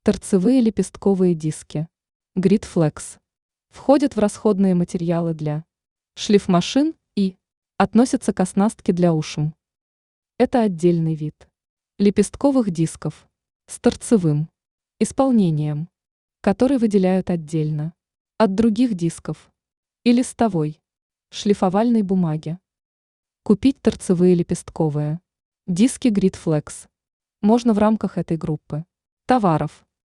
Торцевые лепестковые диски Grid Flex входят в расходные материалы для шлифмашин и относятся к оснастке для ушем. Это отдельный вид лепестковых дисков с торцевым исполнением, который выделяют отдельно от других дисков и листовой шлифовальной бумаги. Купить торцевые лепестковые диски Grid Flex можно в рамках этой группы товаров.